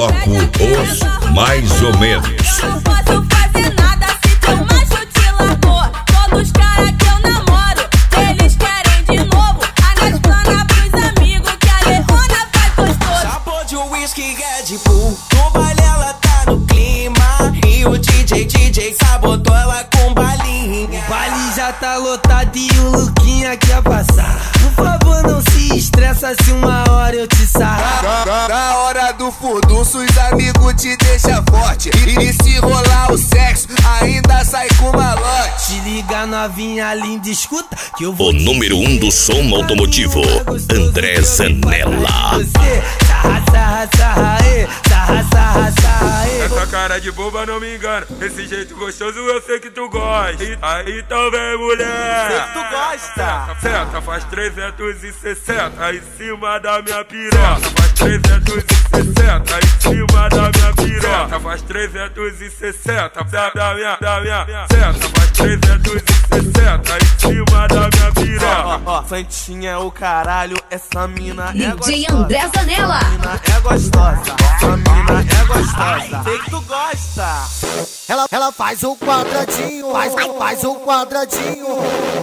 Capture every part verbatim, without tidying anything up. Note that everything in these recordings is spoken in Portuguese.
Bloco Os Mais ou Menos. Não posso fazer nada se teu macho te largou. Todos os caras que eu namoro, eles querem de novo. Anaspana pros amigos que a Lerona faz gostoso. Sabor de whisky Red Bull, no baile ela tá no clima. E o D J, D J sabotou ela com balinha. O baile já tá lotado e o Luquinha quer passar. Por favor, não se estressa se uma hora eu te sarrar. Na, na hora do furdunço, os amigos te deixam forte. E, e se rolar o sexo, ainda sai com malote. Te liga, novinha linda, escuta que eu vou. O número um do som automotivo, André Zanella. Você, sarra, sarra, sarra, e, sarra, sarra, sarra, e. Essa cara de boba não me engana. Esse jeito gostoso eu sei que tu gosta. E, aí então vem, mulher. Sei que tu gosta. Senta, faz trezentos e sessenta em cima da minha piroca. Faz trezentos e sessenta em cima da minha piroca. Faz trezentos e sessenta da, da minha, da minha. Senta, faz trezentos e sessenta em cima da minha piroca. Ó, ó, Santinha é o caralho, essa mina é gostosa. D J André Zanella. Essa mina é gostosa, essa mina é gostosa. Sei que tu gosta. Ela, ela faz o quadradinho, faz, faz o quadradinho.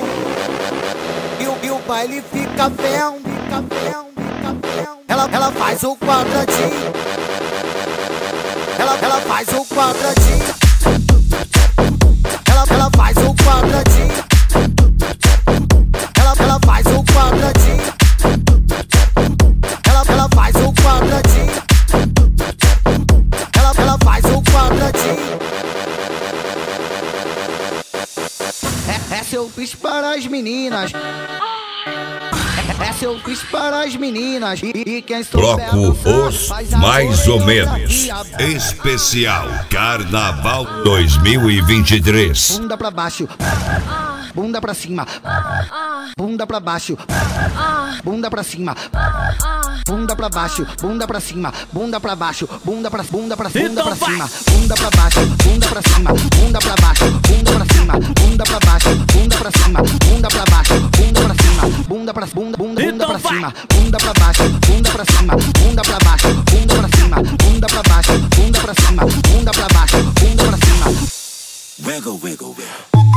E o, e o baile fica ferro, fica ferro, fica ferro. Ela, ela faz o quadradinho. Ela, ela faz o quadradinho. Ela, ela faz o quadradinho. Ela, ela faz o quadradinho. Ela, ela faz o quadradinho. Ela, ela faz o quadradinho. É, é seu quiz para as meninas. É seu quiz para as meninas. E, e quem souber Bloco dançar, Os faz a Mais ou Menos. coreografia. Especial Carnaval dois mil e vinte e três. Bunda pra baixo, bunda pra cima, bunda pra baixo, bunda pra cima, bunda pra baixo, bunda pra cima, bunda pra baixo, bunda pra bunda pra bunda pra cima, bunda pra baixo, bunda pra cima, bunda pra baixo, bunda pra cima, bunda pra baixo, bunda pra cima, bunda pra baixo, bunda pra cima, bunda pra bunda bunda bunda pra cima, bunda pra baixo, bunda pra cima, bunda pra baixo, bunda pra cima, bunda pra baixo, bunda pra cima, bunda pra baixo, bunda pra cima. Wiggle, wiggle, wiggle.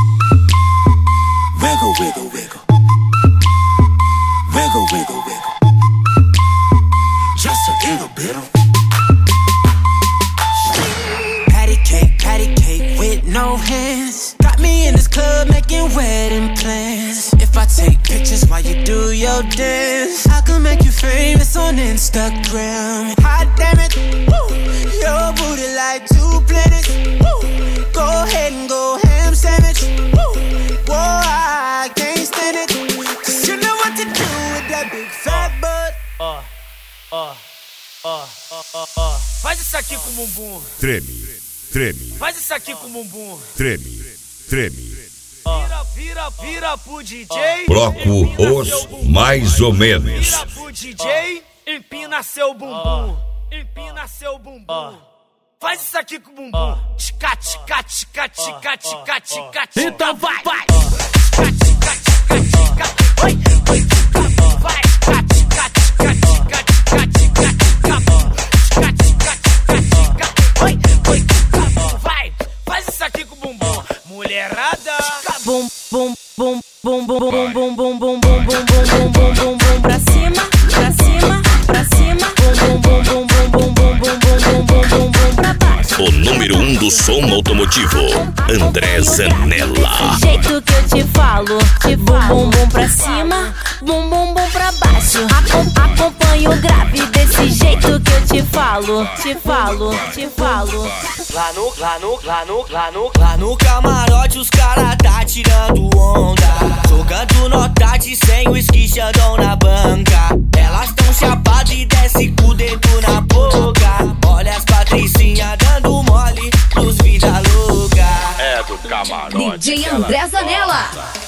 Wiggle, wiggle, wiggle. Wiggle, wiggle, wiggle. Just a little bit of patty cake, patty cake with no hands. Got me in this club making wedding plans. If I take pictures while you do your dance, I can make you famous on Instagram. Hot damn it, woo. Your booty like two planets. Woo. Go ahead and go ham sandwich. Woo. Whoa, I can't stand it, 'cause you know what to do with that big fat butt. Ó, ó, ó, ó, ó. Faz isso aqui com o bumbum. Treme, treme, Faz isso aqui com o bumbum. treme, treme. Vira, vira, vira pro D J. Bloco Os Mais ou Menos. Vira pro D J, empina seu bumbum. Empina seu bumbum. Faz isso aqui com o bumbum. Tica, tica, tica, tica, tica, tica. Então vai, vai. Tica, tica, tica, tica. Oi, oi, tica. Vai, tica, tica, tica, tica, tica, tica, tica. Tica, tica, tica, tica. Oi, oi, tica. Vai, faz isso aqui com o bumbum. Mulherada. Bum, bum, bum, bum, bum, bum, bum, bum, bum, bum, bum, bum, bum, bum, bum, pra cima, pra cima, pra cima. Bum, bum, bum, bum, bum, bum, bum, bum, bum, bum, bum, bum, pra baixo. O número um do som automotivo, André Zanella. Desse jeito que eu te falo, de bum, bum, bum pra cima, bum, bum, bum pra baixo. Acom- Acompanho o grave desse jeito que eu te falo, te falo, te falo. Lá no, lá no, lá no, lá no, lá no camarote os cara tá tirando onda, jogando nota de cem, whisky xandão na banca. Elas tão chapadas e desce com o dedo na boca. Olha as patricinhas dando mole nos vida louca. É do camarote. D J André Zanella.